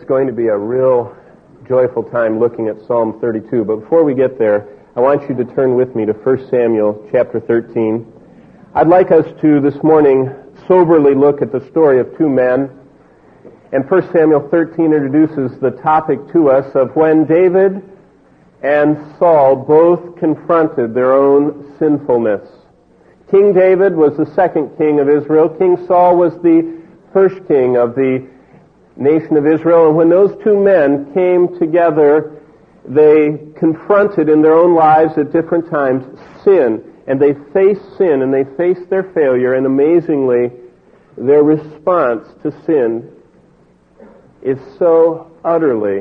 going to be a real joyful time looking at Psalm 32. But before we get there, I want you to turn with me to 1 Samuel chapter 13. I'd like us to this morning soberly look at the story of two men. And 1 Samuel 13 introduces the topic to us of when David and Saul both confronted their own sinfulness. King David was the second king of Israel. King Saul was the first king of the nation of Israel. And when those two men came together, they confronted in their own lives at different times sin. And they faced sin and they faced their failure. And amazingly, their response to sin is so utterly,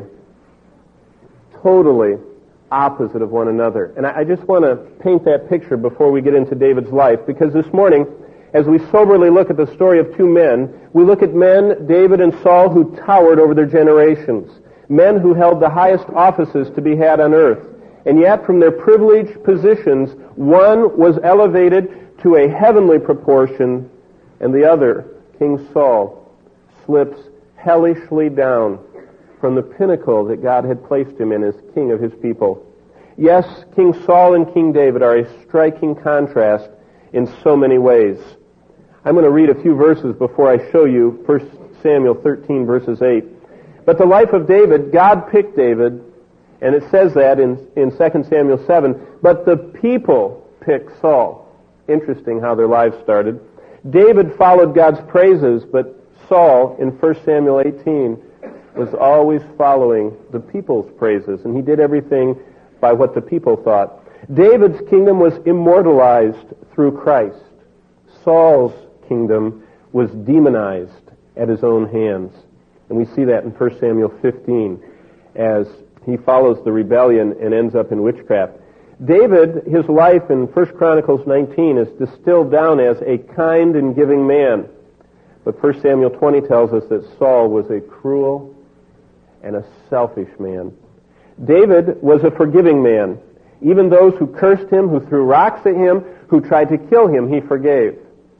totally opposite of one another. And I just want to paint that picture before we get into David's life, because this morning, as we soberly look at the story of two men, we look at men, David and Saul, who towered over their generations, men who held the highest offices to be had on earth. And yet, from their privileged positions, one was elevated to a heavenly proportion, and the other, King Saul, slips hellishly down from the pinnacle that God had placed him in as king of his people. Yes, King Saul and King David are a striking contrast in so many ways. I'm going to read a few verses before I show you 1 Samuel 13, verses 8. But the life of David, God picked David, and it says that in 2 Samuel 7, but the people picked Saul. Interesting how their lives started. David followed God's praises, but Saul, in 1 Samuel 18, was always following the people's praises, and he did everything by what the people thought. David's kingdom was immortalized through Christ. Saul's kingdom was demonized at his own hands. And we see that in 1 Samuel 15 as he follows the rebellion and ends up in witchcraft. David, his life in 1 Chronicles 19 is distilled down as a kind and giving man. But 1 Samuel 20 tells us that Saul was a cruel and a selfish man. David was a forgiving man. Even those who cursed him, who threw rocks at him, who tried to kill him, he forgave.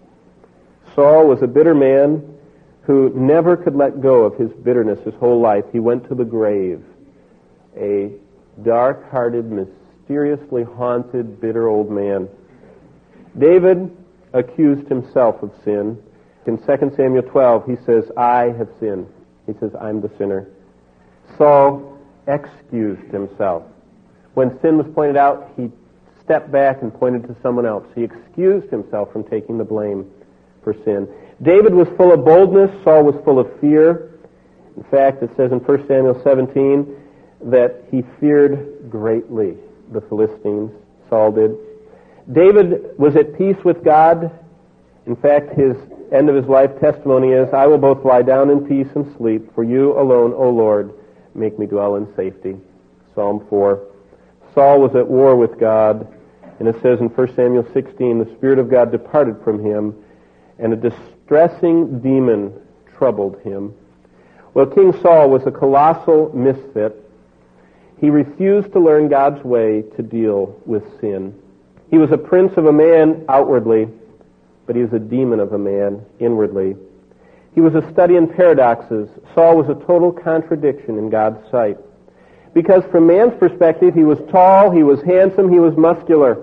Saul was a bitter man who never could let go of his bitterness his whole life. He went to the grave. A dark-hearted, mysteriously haunted, bitter old man. David accused himself of sin. In 2 Samuel 12, he says, I have sinned. He says, I'm the sinner. Saul excused himself. When sin was pointed out, he stepped back and pointed to someone else. He excused himself from taking the blame for sin. David was full of boldness. Saul was full of fear. In fact, it says in 1 Samuel 17 that he feared greatly the Philistines. Saul did. David was at peace with God. In fact, his end of his life testimony is, I will both lie down in peace and sleep, for you alone, O Lord, make me dwell in safety. Psalm 4. Saul was at war with God, and it says in 1 Samuel 16, the Spirit of God departed from him, and a distressing demon troubled him. Well, King Saul was a colossal misfit. He refused to learn God's way to deal with sin. He was a prince of a man outwardly, but he was a demon of a man inwardly. He was a study in paradoxes. Saul was a total contradiction in God's sight. Because from man's perspective, he was tall, he was handsome, he was muscular.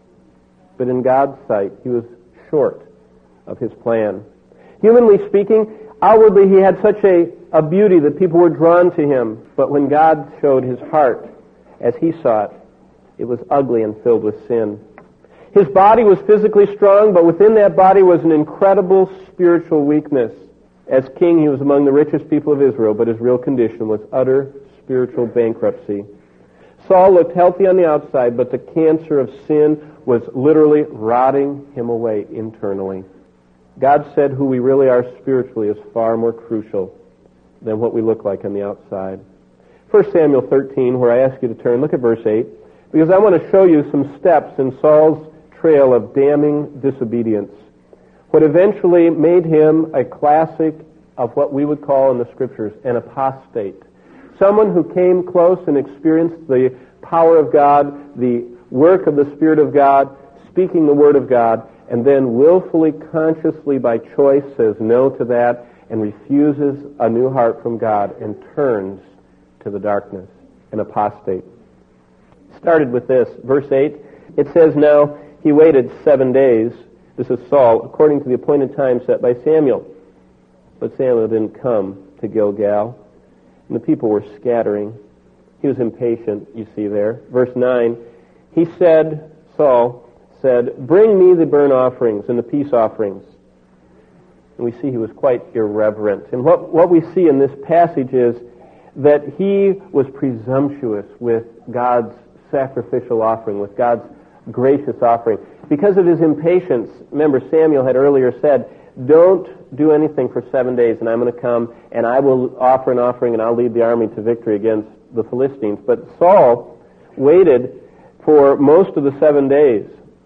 But in God's sight, he was short of his plan. Humanly speaking, outwardly he had such a beauty that people were drawn to him. But when God showed his heart as he saw it was ugly and filled with sin. His body was physically strong, but within that body was an incredible spiritual weakness. As king, he was among the richest people of Israel, but his real condition was utter spiritual bankruptcy. Saul looked healthy on the outside, but the cancer of sin was literally rotting him away internally. God said who we really are spiritually is far more crucial than what we look like on the outside. 1 Samuel 13, where I ask you to turn, look at verse 8, because I want to show you some steps in Saul's trail of damning disobedience. What eventually made him a classic of what we would call in the Scriptures an apostate. Someone who came close and experienced the power of God, the work of the Spirit of God, speaking the Word of God, and then willfully, consciously, by choice, says no to that and refuses a new heart from God and turns to the darkness, an apostate. Started with this, verse 8, it says, "Now he waited 7 days," this is Saul, "according to the appointed time set by Samuel. But Samuel didn't come to Gilgal, and the people were scattering." He was impatient, you see there. Verse 9, Saul said, "Bring me the burnt offerings and the peace offerings." And we see he was quite irreverent. And what we see in this passage is that he was presumptuous with God's sacrificial offering, with God's gracious offering. Because of his impatience, remember Samuel had earlier said, "Don't do anything for 7 days, and I'm going to come, and I will offer an offering, and I'll lead the army to victory against the Philistines." But Saul waited for most of the 7 days.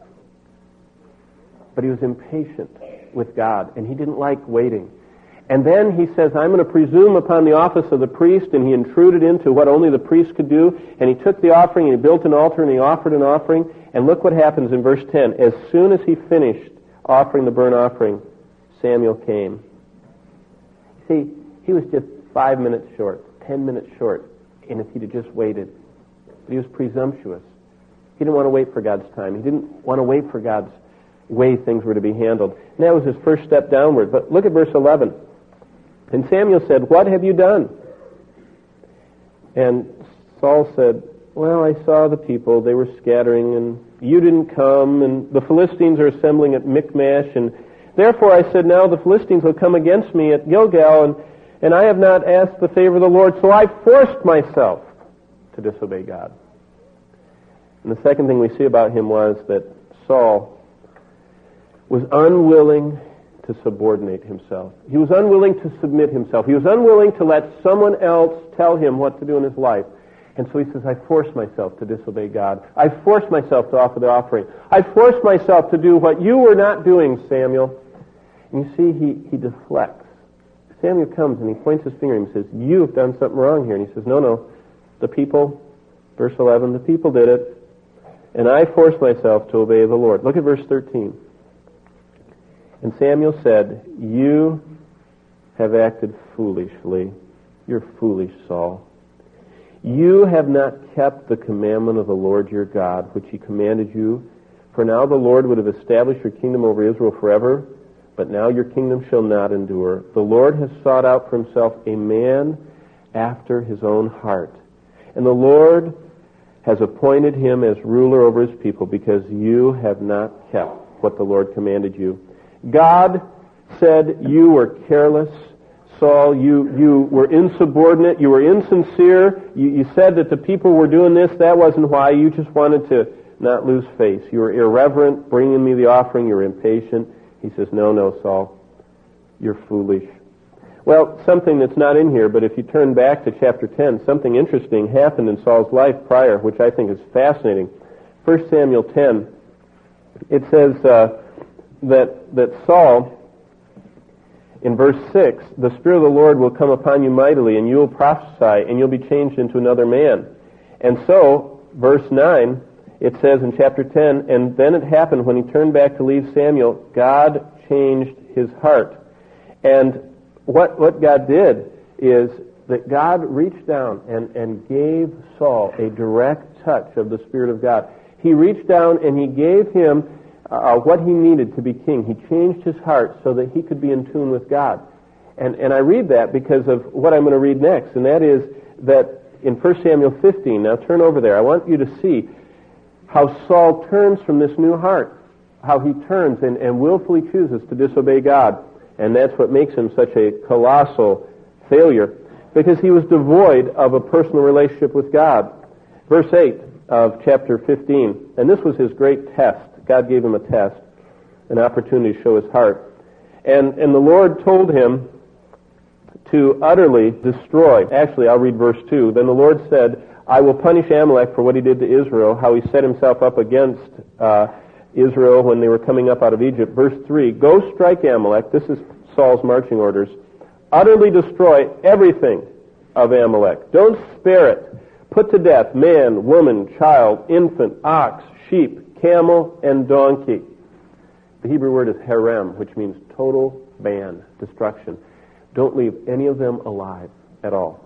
But he was impatient with God, and he didn't like waiting. And then he says, "I'm going to presume upon the office of the priest," and he intruded into what only the priest could do, and he took the offering, and he built an altar, and he offered an offering, and look what happens in verse 10. As soon as he finished offering the burnt offering, Samuel came. See, he was just 5 minutes short, 10 minutes short, and if he'd have just waited. But he was presumptuous. He didn't want to wait for God's time. He didn't want to wait for God's way things were to be handled. And that was his first step downward. But look at verse 11. "And Samuel said, 'What have you done?' And Saul said, 'Well, I saw the people. They were scattering, and you didn't come, and the Philistines are assembling at Michmash, and therefore I said, now the Philistines will come against me at Gilgal, and I have not asked the favor of the Lord, so I forced myself to disobey God.'" And the second thing we see about him was that Saul was unwilling to subordinate himself. He was unwilling to submit himself. He was unwilling to let someone else tell him what to do in his life. And so he says, "I forced myself to disobey God. I forced myself to offer the offering. I forced myself to do what you were not doing, Samuel." And you see, he deflects. Samuel comes and he points his finger and he says, "You have done something wrong here." And he says, no, the people, verse 11, "the people did it, and I forced myself to obey the Lord." Look at verse 13. "And Samuel said, 'You have acted foolishly. You're foolish, Saul. You have not kept the commandment of the Lord your God, which he commanded you. For now the Lord would have established your kingdom over Israel forever, but now your kingdom shall not endure. The Lord has sought out for himself a man after his own heart, and the Lord has appointed him as ruler over his people, because you have not kept what the Lord commanded you.'" God said you were careless, Saul. You were insubordinate. You were insincere. You said that the people were doing this. That wasn't why. You just wanted to not lose face. You were irreverent, bringing me the offering. You were impatient. He says, no, Saul. You're foolish. Well, something that's not in here, but if you turn back to chapter 10, something interesting happened in Saul's life prior, which I think is fascinating. 1 Samuel 10, it says that Saul, in verse 6, "The Spirit of the Lord will come upon you mightily, and you will prophesy, and you'll be changed into another man." And so, verse 9, it says in chapter 10, "And then it happened when he turned back to leave Samuel, God changed his heart." And what God did is that God reached down and gave Saul a direct touch of the Spirit of God. He reached down and he gave him what he needed to be king. He changed his heart so that he could be in tune with God. And I read that because of what I'm going to read next, and that is that in 1 Samuel 15, now turn over there, I want you to see how Saul turns from this new heart, how he turns and willfully chooses to disobey God. And that's what makes him such a colossal failure, because he was devoid of a personal relationship with God. Verse 8 of chapter 15, and this was his great test. God gave him a test, an opportunity to show his heart. And the Lord told him to utterly destroy. Actually, I'll read verse 2. "Then the Lord said, I will punish Amalek for what he did to Israel, how he set himself up against Israel when they were coming up out of Egypt." Verse 3, "Go strike Amalek." This is Saul's marching orders. "Utterly destroy everything of Amalek. Don't spare it. Put to death man, woman, child, infant, ox, sheep, camel, and donkey." The Hebrew word is herem, which means total ban, destruction. don't leave any of them alive at all.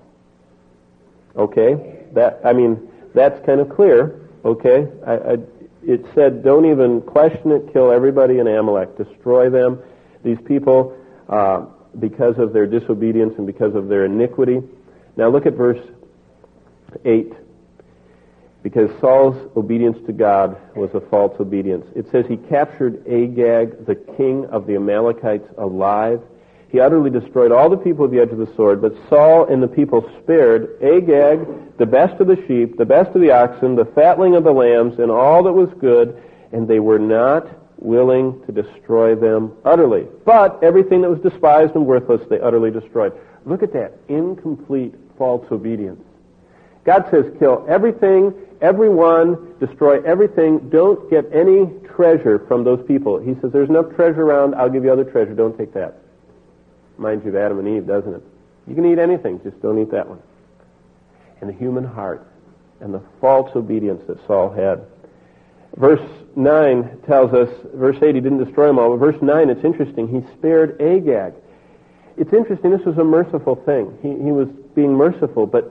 Okay? That's kind of clear. Okay? It said, don't even question it, kill everybody in Amalek, destroy them. These people, because of their disobedience and because of their iniquity. Now look at verse 8. Because Saul's obedience to God was a false obedience. It says he captured Agag, the king of the Amalekites, alive. He utterly destroyed all the people at the edge of the sword, but Saul and the people spared Agag, the best of the sheep, the best of the oxen, the fatling of the lambs, and all that was good, and they were not willing to destroy them utterly. But everything that was despised and worthless they utterly destroyed. Look at that incomplete false obedience. God says, kill everything, everyone, destroy everything. Don't get any treasure from those people. He says, there's enough treasure around. I'll give you other treasure. Don't take that. Reminds you of Adam and Eve, doesn't it? You can eat anything. Just don't eat that one. And the human heart and the false obedience that Saul had. Verse 9 tells us, verse 8, he didn't destroy them all. But verse 9, it's interesting. He spared Agag. It's interesting. This was a merciful thing. He was being merciful, but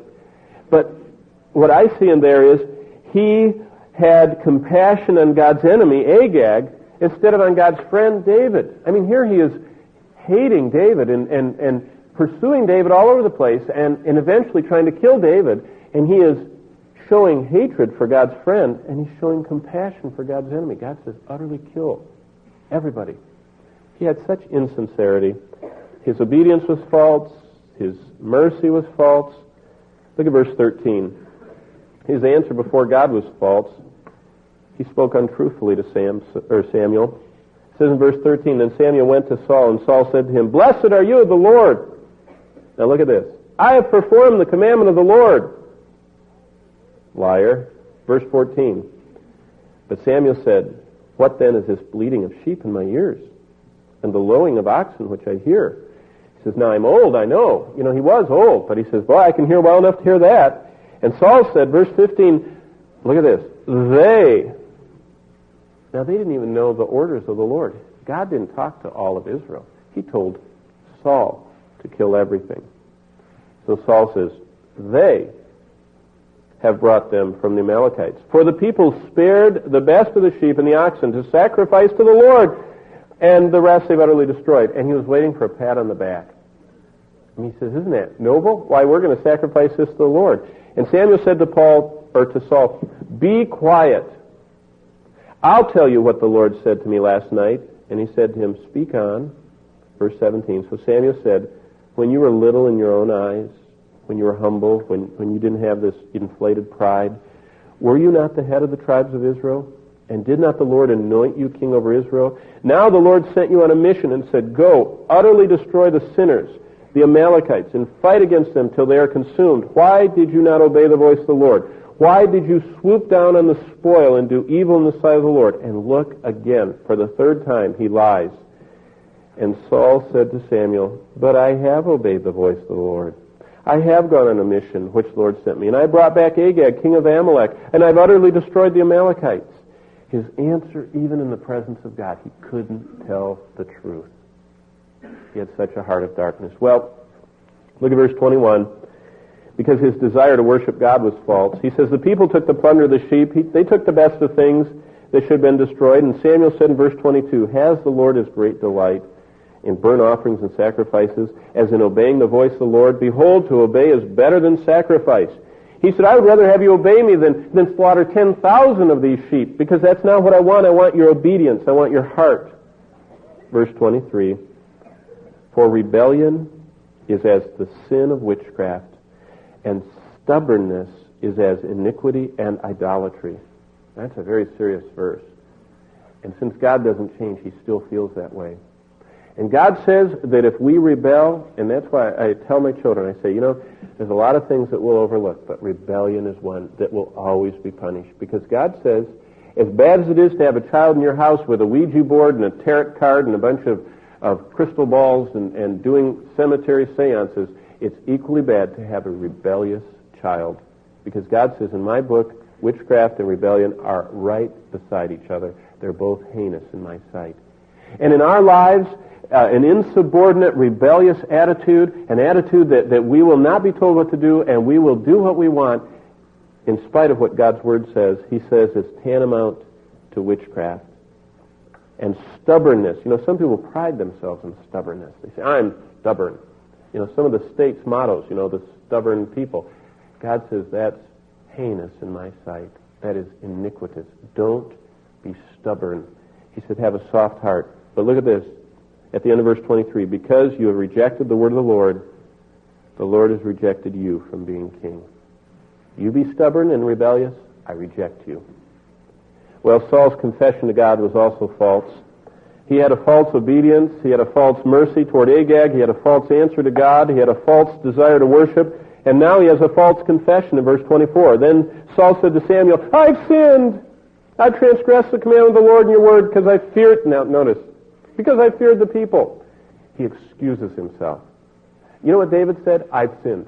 what I see in there is he had compassion on God's enemy, Agag, instead of on God's friend, David. I mean, here he is hating David and pursuing David all over the place and eventually trying to kill David. And he is showing hatred for God's friend, and he's showing compassion for God's enemy. God says, utterly kill everybody. He had such insincerity. His obedience was false. His mercy was false. Look at verse 13. His answer before God was false. He spoke untruthfully to Samuel. It says in verse 13, then Samuel went to Saul, and Saul said to him, blessed are you of the Lord. Now look at this. I have performed the commandment of the Lord. Liar. Verse 14. But Samuel said, what then is this bleating of sheep in my ears, and the lowing of oxen which I hear? He says, now I'm old, I know. You know, he was old, but he says, boy, I can hear well enough to hear that. And Saul said, verse 15, look at this, now they didn't even know the orders of the Lord. God didn't talk to all of Israel. He told Saul to kill everything. So Saul says, they have brought them from the Amalekites. For the people spared the best of the sheep and the oxen to sacrifice to the Lord, and the rest they've utterly destroyed. And he was waiting for a pat on the back. And he says, isn't that noble? Why, we're going to sacrifice this to the Lord. And Samuel said to Saul, be quiet. I'll tell you what the Lord said to me last night. And he said to him, speak on. Verse 17. So Samuel said, when you were little in your own eyes, when you were humble, when you didn't have this inflated pride, were you not the head of the tribes of Israel? And did not the Lord anoint you king over Israel? Now the Lord sent you on a mission and said, go, utterly destroy the sinners, the Amalekites, and fight against them till they are consumed. Why did you not obey the voice of the Lord? Why did you swoop down on the spoil and do evil in the sight of the Lord? And look again, for the third time, he lies. And Saul said to Samuel, but I have obeyed the voice of the Lord. I have gone on a mission which the Lord sent me, and I brought back Agag, king of Amalek, and I've utterly destroyed the Amalekites. His answer, even in the presence of God, he couldn't tell the truth. He had such a heart of darkness. Well, look at verse 21. Because his desire to worship God was false. He says, the people took the plunder of the sheep. They took the best of things that should have been destroyed. And Samuel said in verse 22, has the Lord his great delight in burnt offerings and sacrifices, as in obeying the voice of the Lord? Behold, to obey is better than sacrifice. He said, I would rather have you obey me than slaughter 10,000 of these sheep, because that's not what I want. I want your obedience. I want your heart. Verse 23, for rebellion is as the sin of witchcraft, and stubbornness is as iniquity and idolatry. That's a very serious verse. And since God doesn't change, he still feels that way. And God says that if we rebel, and that's why I tell my children, I say, there's a lot of things that we'll overlook, but rebellion is one that will always be punished. Because God says, as bad as it is to have a child in your house with a Ouija board and a tarot card and a bunch of crystal balls and doing cemetery seances, it's equally bad to have a rebellious child. Because God says in my book, witchcraft and rebellion are right beside each other. They're both heinous in my sight. And in our lives, an insubordinate, rebellious attitude, an attitude that we will not be told what to do and we will do what we want in spite of what God's Word says. He says it's tantamount to witchcraft. And stubbornness. Some people pride themselves in stubbornness. They say, I'm stubborn. Some of the state's mottos, the stubborn people. God says that's heinous in my sight. That is iniquitous. Don't be stubborn. He said, have a soft heart. But look at this. At the end of verse 23, because you have rejected the word of the Lord has rejected you from being king. You be stubborn and rebellious, I reject you. Well, Saul's confession to God was also false. He had a false obedience. He had a false mercy toward Agag. He had a false answer to God. He had a false desire to worship. And now he has a false confession in verse 24. Then Saul said to Samuel, I've sinned. I've transgressed the commandment of the Lord and your word because I feared, now notice, because I feared the people. He excuses himself. You know what David said? I've sinned.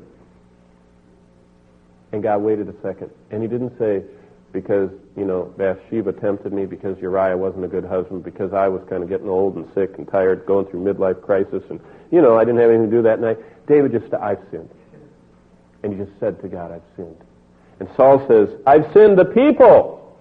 And God waited a second. And he didn't say, because, Bathsheba tempted me, because Uriah wasn't a good husband, because I was kind of getting old and sick and tired, going through midlife crisis, and, I didn't have anything to do that night. David just said, I've sinned. And he just said to God, I've sinned. And Saul says, I've sinned. The people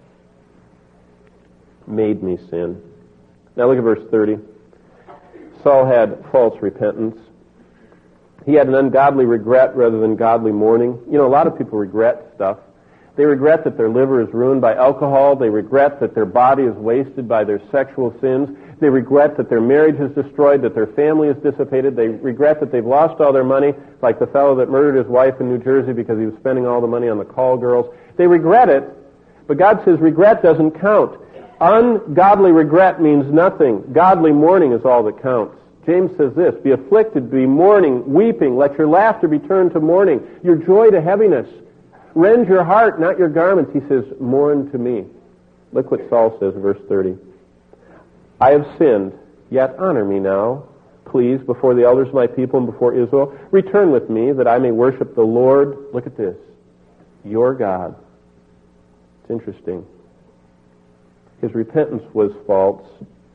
made me sin. Now look at verse 30. Saul had false repentance. He had an ungodly regret rather than godly mourning. A lot of people regret stuff. They regret that their liver is ruined by alcohol. They regret that their body is wasted by their sexual sins. They regret that their marriage is destroyed, that their family is dissipated. They regret that they've lost all their money, like the fellow that murdered his wife in New Jersey because he was spending all the money on the call girls. They regret it, but God says regret doesn't count. Ungodly regret means nothing. Godly mourning is all that counts. James says this, be afflicted, be mourning, weeping. Let your laughter be turned to mourning, your joy to heaviness. Rend your heart, not your garments. He says, mourn to me. Look what Saul says in verse 30. I have sinned, yet honor me now, please, before the elders of my people and before Israel. Return with me, that I may worship the Lord. Look at this. Your God. It's interesting. His repentance was false,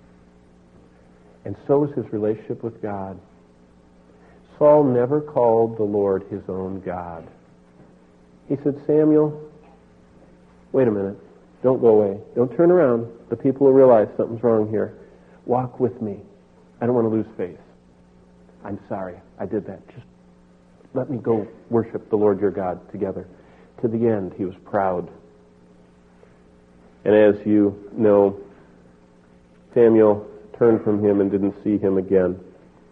and so was his relationship with God. Saul never called the Lord his own God. He said, Samuel, wait a minute. Don't go away. Don't turn around. The people will realize something's wrong here. Walk with me. I don't want to lose faith. I'm sorry. I did that. Just let me go worship the Lord your God together. To the end, he was proud. And as you know, Samuel turned from him and didn't see him again.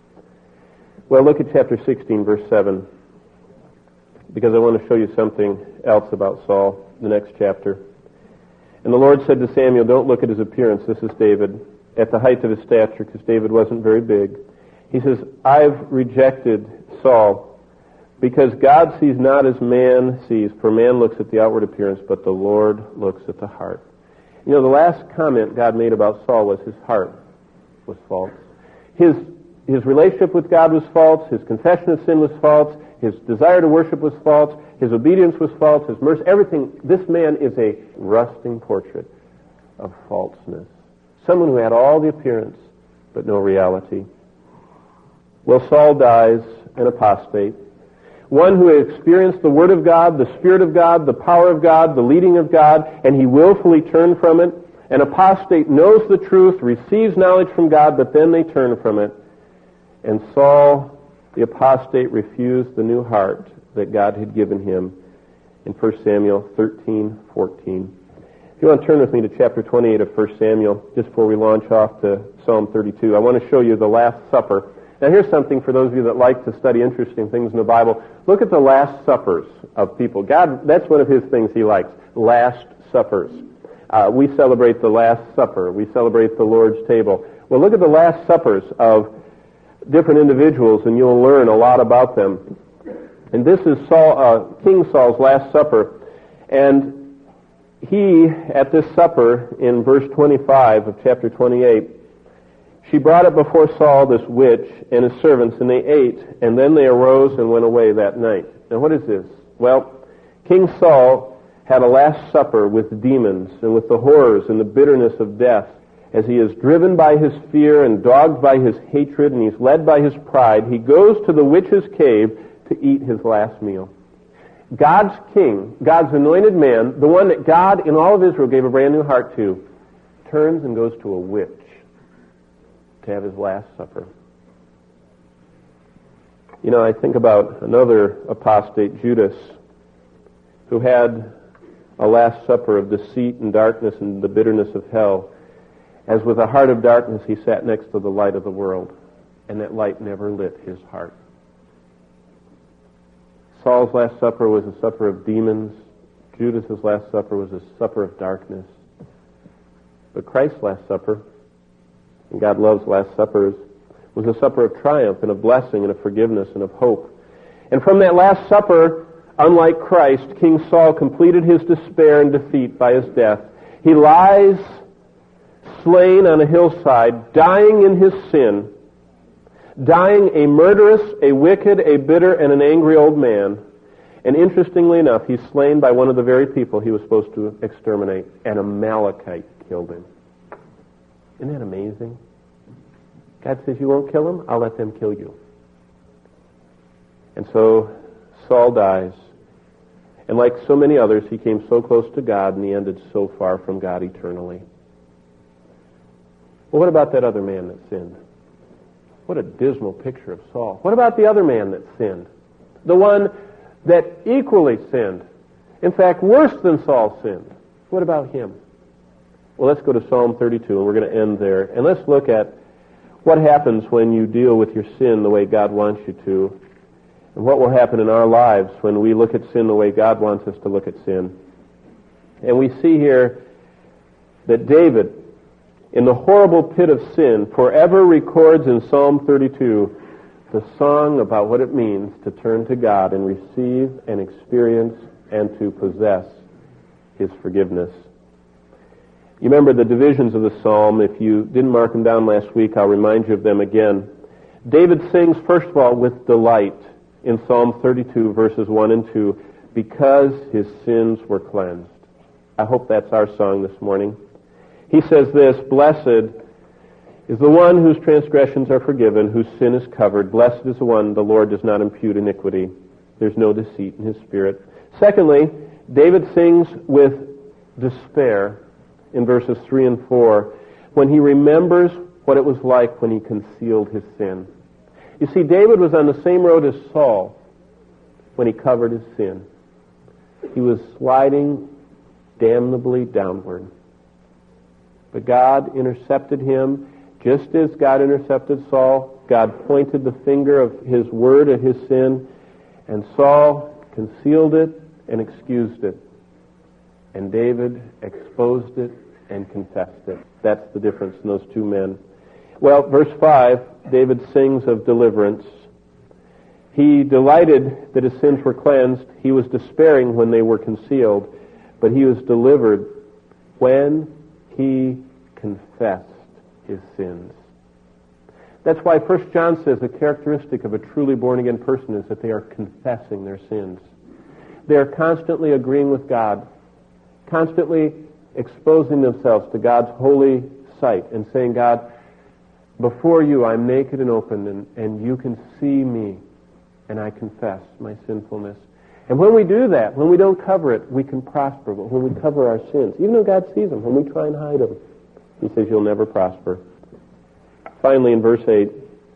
Well, look at chapter 16, verse 7. Because I want to show you something else about Saul, the next chapter. And the Lord said to Samuel, don't look at his appearance, this is David, at the height of his stature, because David wasn't very big. He says, I've rejected Saul, because God sees not as man sees, for man looks at the outward appearance, but the Lord looks at the heart. The last comment God made about Saul was his heart was false. His relationship with God was false, his confession of sin was false, his desire to worship was false. His obedience was false. His mercy, everything. This man is a rusting portrait of falseness. Someone who had all the appearance, but no reality. Well, Saul dies an apostate. One who experienced the Word of God, the Spirit of God, the power of God, the leading of God, and he willfully turned from it. An apostate knows the truth, receives knowledge from God, but then they turn from it. And Saul, the apostate, refused the new heart that God had given him in 1 Samuel 13:14. If you want to turn with me to chapter 28 of 1 Samuel, just before we launch off to Psalm 32, I want to show you the Last Supper. Now here's something for those of you that like to study interesting things in the Bible. Look at the Last Suppers of people. God, that's one of his things he likes, Last Suppers. We celebrate the Last Supper. We celebrate the Lord's table. Well, look at the Last Suppers of different individuals, and you'll learn a lot about them. And this is King Saul's Last Supper. And he, at this supper, in verse 25 of chapter 28, she brought it before Saul, this witch, and his servants, and they ate, and then they arose and went away that night. Now what is this? Well, King Saul had a Last Supper with demons and with the horrors and the bitterness of death. as he is driven by his fear and dogged by his hatred and he's led by his pride, he goes to the witch's cave to eat his last meal. God's king, God's anointed man, the one that God in all of Israel gave a brand new heart to, turns and goes to a witch to have his last supper. You know, I think about another apostate, Judas, who had a last supper of deceit and darkness and the bitterness of hell. As with a heart of darkness, he sat next to the light of the world, and that light never lit his heart. Saul's last supper was a supper of demons. Judas's last supper was a supper of darkness. But Christ's last supper, and God loves last suppers, was a supper of triumph and of blessing and of forgiveness and of hope. And from that last supper, unlike Christ, King Saul completed his despair and defeat by his death. He lies slain on a hillside, dying in his sin, dying a murderous, a wicked, a bitter, and an angry old man. And interestingly enough, he's slain by one of the very people he was supposed to exterminate. An Amalekite killed him. Isn't that amazing? God says, you won't kill him? I'll let them kill you. And so Saul dies. And like so many others, he came so close to God and he ended so far from God eternally. Well, what about that other man that sinned? What a dismal picture of Saul. What about the other man that sinned? The one that equally sinned. In fact, worse than Saul sinned. What about him? Well, let's go to Psalm 32, and we're going to end there. And let's look at what happens when you deal with your sin the way God wants you to, and what will happen in our lives when we look at sin the way God wants us to look at sin. And we see here that David, in the horrible pit of sin, forever records in Psalm 32 the song about what it means to turn to God and receive and experience and to possess His forgiveness. You remember the divisions of the psalm. If you didn't mark them down last week, I'll remind you of them again. David sings, first of all, with delight in Psalm 32, verses 1 and 2, because his sins were cleansed. I hope that's our song this morning. He says this, blessed is the one whose transgressions are forgiven, whose sin is covered. Blessed is the one the Lord does not impute iniquity. There's no deceit in his spirit. Secondly, David sings with despair in verses 3 and 4 when he remembers what it was like when he concealed his sin. You see, David was on the same road as Saul when he covered his sin. He was sliding damnably downward. But God intercepted him. Just as God intercepted Saul, God pointed the finger of His word at his sin, and Saul concealed it and excused it. And David exposed it and confessed it. That's the difference in those two men. Well, verse 5, David sings of deliverance. He delighted that his sins were cleansed. He was despairing when they were concealed, but he was delivered when he confessed his sins. That's why 1 John says the characteristic of a truly born-again person is that they are confessing their sins. They are constantly agreeing with God, constantly exposing themselves to God's holy sight and saying, God, before you I'm naked and open, and you can see me, and I confess my sinfulness. And when we do that, when we don't cover it, we can prosper. But when we cover our sins, even though God sees them, when we try and hide them, He says you'll never prosper. Finally, in verse 8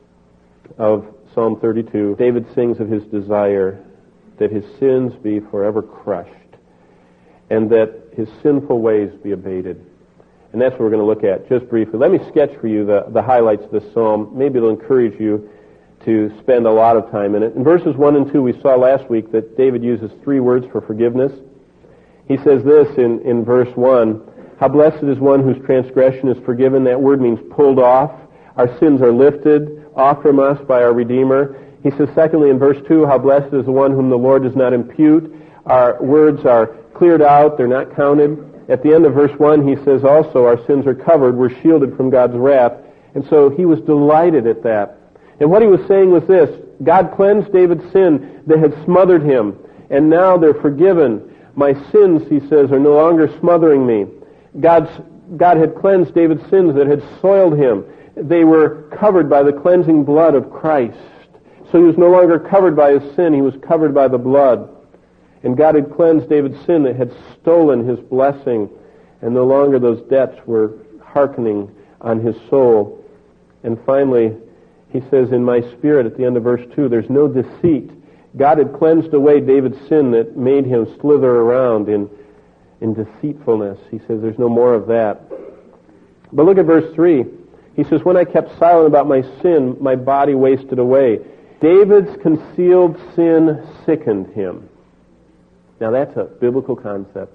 of Psalm 32, David sings of his desire that his sins be forever crushed and that his sinful ways be abated. And that's what we're going to look at just briefly. Let me sketch for you the highlights of this psalm. Maybe it'll encourage you to spend a lot of time in it. In verses 1 and 2, we saw last week that David uses 3 words for forgiveness. He says this in verse 1, how blessed is one whose transgression is forgiven. That word means pulled off. Our sins are lifted off from us by our Redeemer. He says, secondly, in verse 2, how blessed is the one whom the Lord does not impute. Our words are cleared out. They're not counted. At the end of verse 1, he says also, our sins are covered. We're shielded from God's wrath. And so he was delighted at that. And what he was saying was this, God cleansed David's sin that had smothered him, and now they're forgiven. My sins, he says, are no longer smothering me. God's God had cleansed David's sins that had soiled him. They were covered by the cleansing blood of Christ. So he was no longer covered by his sin, he was covered by the blood. And God had cleansed David's sin that had stolen his blessing, and no longer those debts were hearkening on his soul. And finally, he says, in my spirit, at the end of verse 2, there's no deceit. God had cleansed away David's sin that made him slither around in deceitfulness. He says there's no more of that. But look at verse 3. He says, when I kept silent about my sin, my body wasted away. David's concealed sin sickened him. Now that's a biblical concept.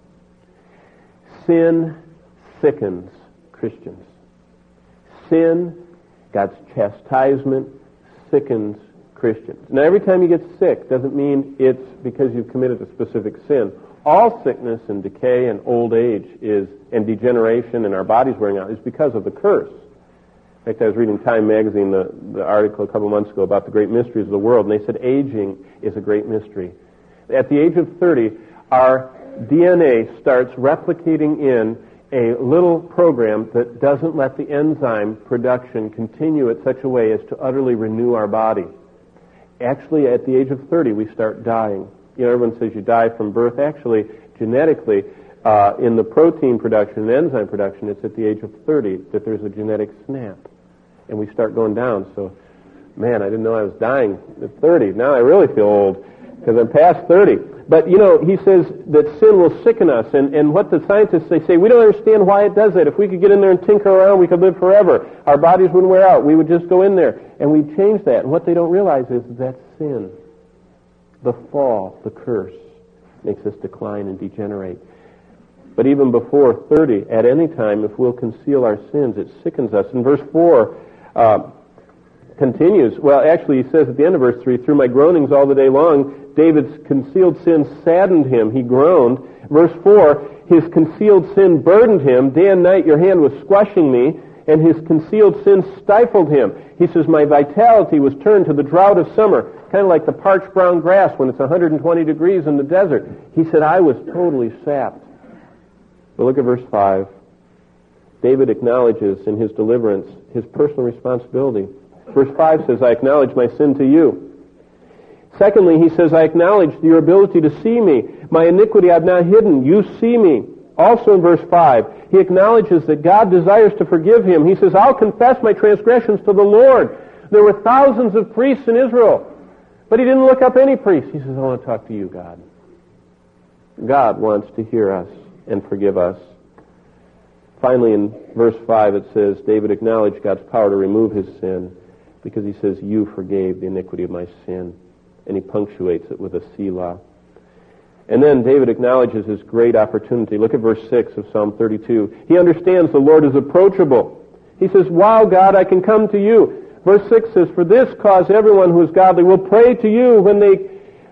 Sin sickens Christians. Sin, God's chastisement, sickens Christians. Now every time you get sick doesn't mean it's because you've committed a specific sin. All sickness and decay and old age and degeneration and our bodies wearing out is because of the curse. In fact, I was reading Time magazine, the article a couple months ago about the great mysteries of the world, and they said aging is a great mystery. At the age of 30, our DNA starts replicating in a little program that doesn't let the enzyme production continue at such a way as to utterly renew our body. Actually, at the age of 30, we start dying. You know, everyone says you die from birth. Actually, genetically, in the protein production and enzyme production, it's at the age of 30 that there's a genetic snap. And we start going down. So, man, I didn't know I was dying at 30. Now I really feel old because I'm past 30. But, you know, he says that sin will sicken us. And what the scientists, they say, we don't understand why it does that. If we could get in there and tinker around, we could live forever. Our bodies wouldn't wear out. We would just go in there. And we'd change that. And what they don't realize is that's sin. The fall, the curse, makes us decline and degenerate. But even before 30, at any time, if we'll conceal our sins, it sickens us. And verse 4 continues. Well, actually, he says at the end of verse 3, through my groanings all the day long, David's concealed sin saddened him. He groaned. Verse 4, his concealed sin burdened him. Day and night your hand was squashing me, and his concealed sin stifled him. He says, my vitality was turned to the drought of summer, kind of like the parched brown grass when it's 120 degrees in the desert. He said, I was totally sapped. But look at verse 5. David acknowledges in his deliverance his personal responsibility. Verse 5 says, I acknowledge my sin to you. Secondly, he says, I acknowledge your ability to see me. My iniquity I've not hidden. You see me. Also in verse 5, he acknowledges that God desires to forgive him. He says, I'll confess my transgressions to the Lord. There were thousands of priests in Israel, but he didn't look up any priest. He says, I want to talk to you, God. God wants to hear us and forgive us. Finally, in verse 5, it says, David acknowledged God's power to remove his sin because he says, you forgave the iniquity of my sin. And he punctuates it with a Selah. And then David acknowledges his great opportunity. Look at verse 6 of Psalm 32. He understands the Lord is approachable. He says, wow, God, I can come to you. Verse 6 says, for this cause everyone who is godly will pray to you when they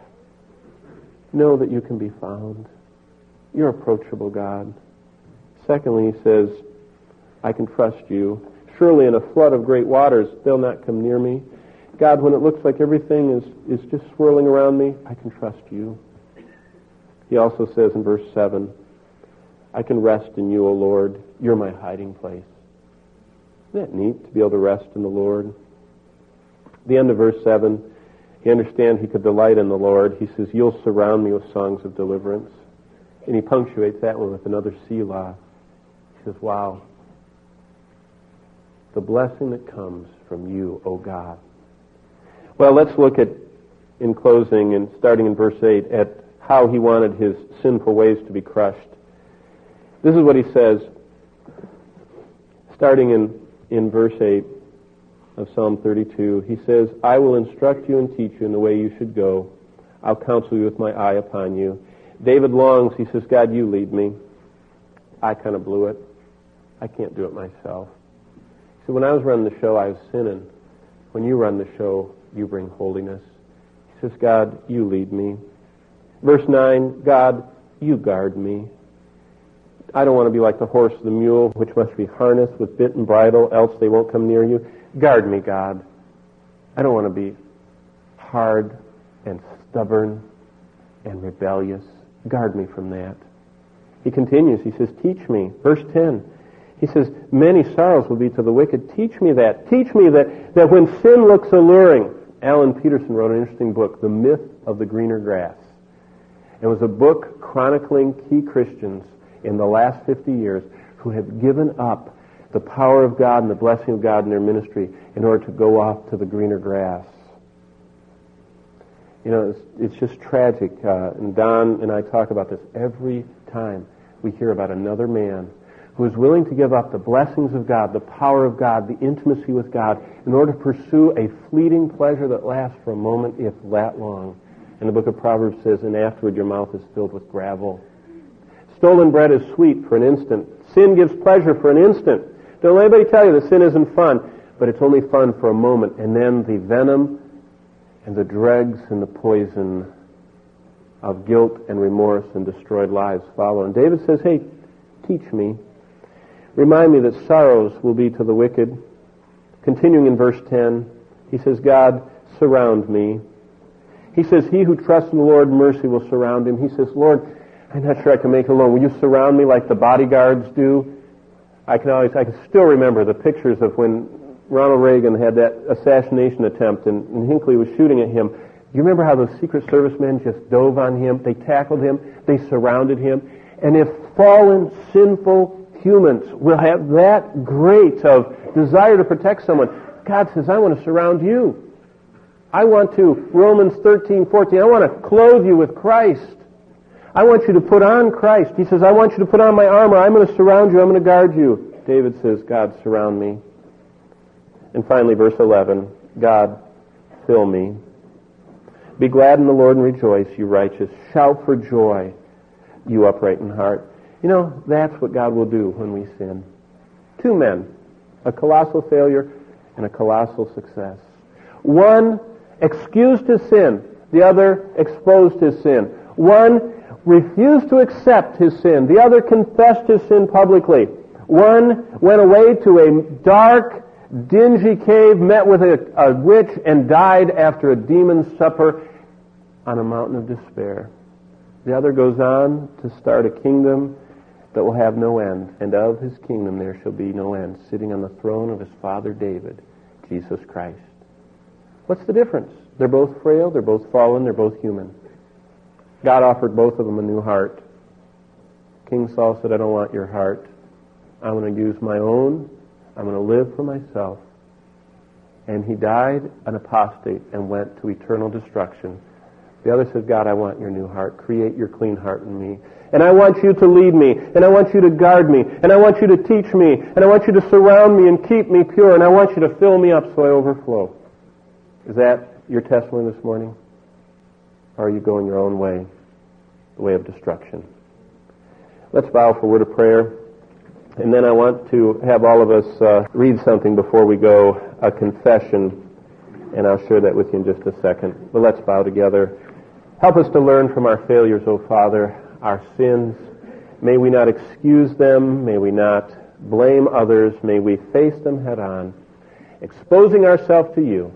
know that you can be found. You're approachable, God. Secondly, he says, I can trust you. Surely in a flood of great waters, they'll not come near me. God, when it looks like everything is just swirling around me, I can trust you. He also says in verse 7, I can rest in you, O Lord. You're my hiding place. Isn't that neat to be able to rest in the Lord? At the end of verse 7, he understands he could delight in the Lord. He says, you'll surround me with songs of deliverance. And he punctuates that one with another Selah. He says, wow, the blessing that comes from you, O God. Well, let's look at, in closing and starting in verse 8, at how he wanted his sinful ways to be crushed. This is what he says, starting in verse 8 of Psalm 32. He says, I will instruct you and teach you in the way you should go. I'll counsel you with my eye upon you. David longs, he says, God, you lead me. I kind of blew it. I can't do it myself. So when I was running the show, I was sinning. When you run the show, you bring holiness. He says, God, you lead me. Verse 9, God, you guard me. I don't want to be like the horse or the mule, which must be harnessed with bit and bridle, else they won't come near you. Guard me, God. I don't want to be hard and stubborn and rebellious. Guard me from that. He continues, he says, teach me. Verse 10, he says, many sorrows will be to the wicked. Teach me that. Teach me that when sin looks alluring. Alan Peterson wrote an interesting book, The Myth of the Greener Grass. It was a book chronicling key Christians in the last 50 years who have given up the power of God and the blessing of God in their ministry in order to go off to the greener grass. You know, it's just tragic. And Don and I talk about this every time we hear about another man who is willing to give up the blessings of God, the power of God, the intimacy with God, in order to pursue a fleeting pleasure that lasts for a moment, if that long. And the book of Proverbs says, and afterward your mouth is filled with gravel. Stolen bread is sweet for an instant. Sin gives pleasure for an instant. Don't let anybody tell you that sin isn't fun, but it's only fun for a moment. And then the venom and the dregs and the poison of guilt and remorse and destroyed lives follow. And David says, hey, teach me. Remind me that sorrows will be to the wicked. Continuing in verse 10, he says, God, surround me. He says, he who trusts in the Lord, mercy will surround him. He says, Lord, I'm not sure I can make it alone. Will you surround me like the bodyguards do? I can still remember the pictures of when Ronald Reagan had that assassination attempt and Hinckley was shooting at him. You remember how those Secret Service men just dove on him? They tackled him. They surrounded him. And if fallen, sinful humans will have that great of desire to protect someone, God says, I want to surround you. I want to, Romans 13:14, I want to clothe you with Christ. I want you to put on Christ. He says, I want you to put on my armor. I'm going to surround you. I'm going to guard you. David says, God, surround me. And finally, verse 11, God, fill me. Be glad in the Lord and rejoice, you righteous. Shout for joy, you upright in heart. You know, that's what God will do when we sin. Two men, a colossal failure and a colossal success. One excused his sin. The other exposed his sin. One refused to accept his sin. The other confessed his sin publicly. One went away to a dark, dingy cave, met with a witch, and died after a demon's supper on a mountain of despair. The other goes on to start a kingdom that will have no end, and of his kingdom there shall be no end, sitting on the throne of his father David, Jesus Christ. What's the difference? They're both frail, they're both fallen, they're both human. God offered both of them a new heart. King Saul said, I don't want your heart. I'm going to use my own. I'm going to live for myself. And he died an apostate and went to eternal destruction. The other said, God, I want your new heart. Create your clean heart in me. And I want you to lead me. And I want you to guard me. And I want you to teach me. And I want you to surround me and keep me pure. And I want you to fill me up so I overflow. Is that your testimony this morning? Or are you going your own way, the way of destruction? Let's bow for a word of prayer. And then I want to have all of us read something before we go, a confession. And I'll share that with you in just a second. But let's bow together. Help us to learn from our failures, O Father, our sins. May we not excuse them. May we not blame others. May we face them head on, exposing ourselves to you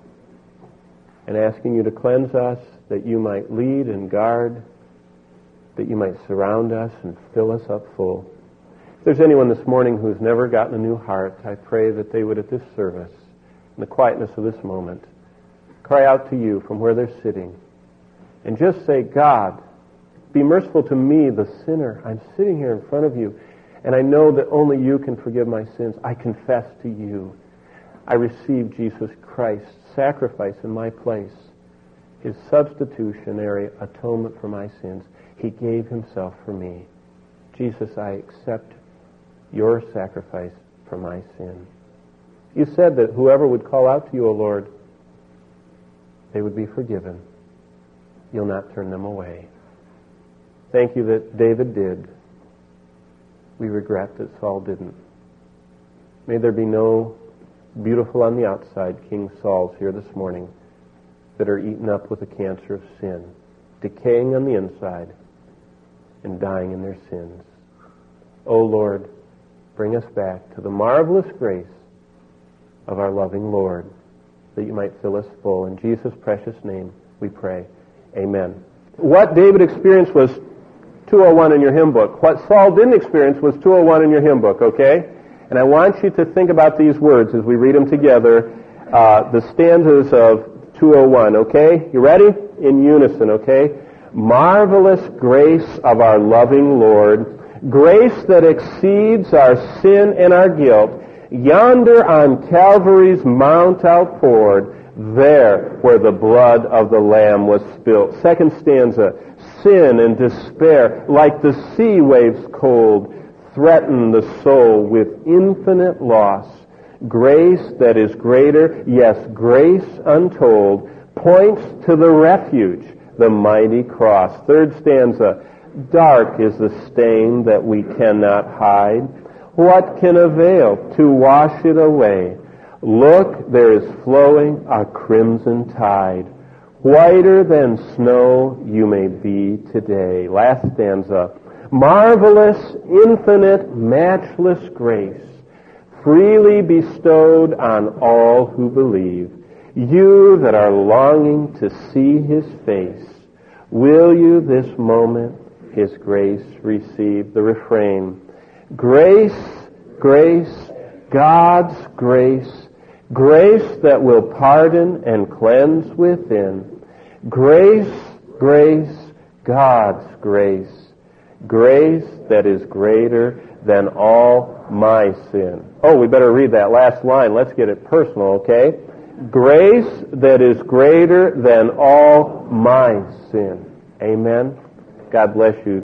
and asking you to cleanse us, that you might lead and guard, that you might surround us and fill us up full. If there's anyone this morning who's never gotten a new heart, I pray that they would at this service, in the quietness of this moment, cry out to you from where they're sitting and just say, God, be merciful to me, the sinner. I'm sitting here in front of you, and I know that only you can forgive my sins. I confess to you. I receive Jesus Christ's sacrifice in my place, his substitutionary atonement for my sins. He gave himself for me. Jesus, I accept your sacrifice for my sin. You said that whoever would call out to you, O Lord, they would be forgiven. You'll not turn them away. Thank you that David did. We regret that Saul didn't. May there be no beautiful on the outside King Sauls here this morning that are eaten up with the cancer of sin, decaying on the inside and dying in their sins. O Lord, bring us back to the marvelous grace of our loving Lord, that you might fill us full. In Jesus' precious name we pray. Amen. What David experienced was 201 in your hymn book. What Saul didn't experience was 201 in your hymn book, okay? And I want you to think about these words as we read them together, the stanzas of 201, okay? You ready? In unison, okay? Marvelous grace of our loving Lord, grace that exceeds our sin and our guilt, yonder on Calvary's mount outpoured, there where the blood of the Lamb was spilt. Second stanza, sin and despair, like the sea waves cold, threaten the soul with infinite loss. Grace that is greater, yes, grace untold, points to the refuge, the mighty cross. Third stanza, dark is the stain that we cannot hide. What can avail to wash it away? Look, there is flowing a crimson tide. Whiter than snow you may be today. Last stanza. Marvelous, infinite, matchless grace, freely bestowed on all who believe. You that are longing to see His face, will you this moment His grace receive? The refrain. Grace, grace, God's grace, grace that will pardon and cleanse within. Grace, grace, God's grace, grace that is greater than all my sin. Oh, we better read that last line. Let's get it personal, okay? Grace that is greater than all my sin. Amen. God bless you.